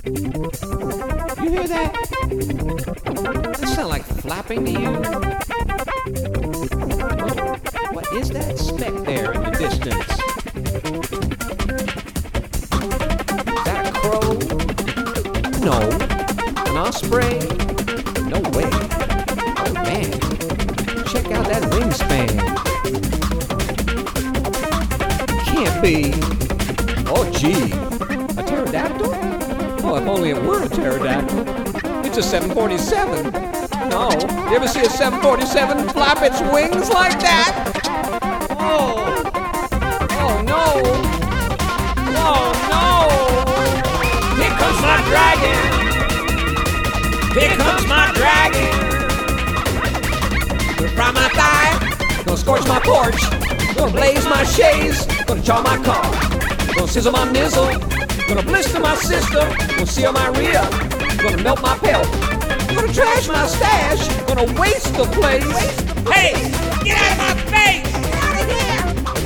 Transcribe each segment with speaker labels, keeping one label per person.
Speaker 1: You hear that? Does that sound like flapping to you? Oh, what is that speck there in the distance? Is that a crow? No. An osprey? No way. Oh man. Check out that wingspan. Can't be. Oh gee. A pterodactyl? Oh, if only it were a pterodactyl. It's a 747. No. You ever see a 747 flap its wings like that? Oh. Oh no. Oh no. Here comes my dragon. Here comes my dragon. Gonna fry my thigh. Gonna scorch my porch. Gonna blaze my chaise. Gonna jaw my car. Gonna sizzle my nizzle. Gonna blister my sister. Gonna seal my rear. Gonna melt my pelt. Gonna trash my stash. Gonna waste the place. Hey, get out of my face! Get out of here!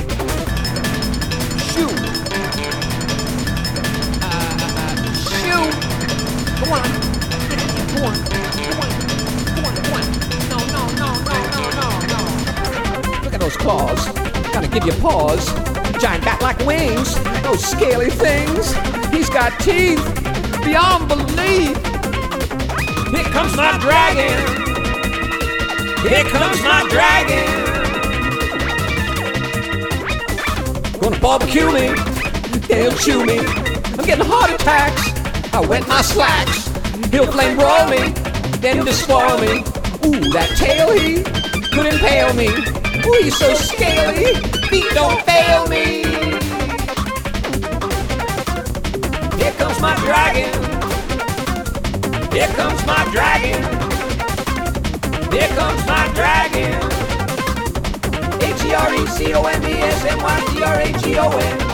Speaker 1: Shoot. Shoot. Go on. Go on. Go on. Go on. Go on. No. Look at those claws. Gotta give you pause. Giant bat-like wings. Those scaly things. He's got teeth beyond belief. Here comes my dragon. Here comes my dragon. Gonna barbecue me. They'll chew me. I'm getting heart attacks. I wet my slacks. He'll flame broil me. Then despoil me. Ooh, that tail he could impale me. Ooh, he's so scaly. Feet don't fail me. Here comes my dragon. Here comes my dragon. Here comes my dragon. H-E-R-E-C-O-M-B-S-M-Y-D-R-A-G-O-N.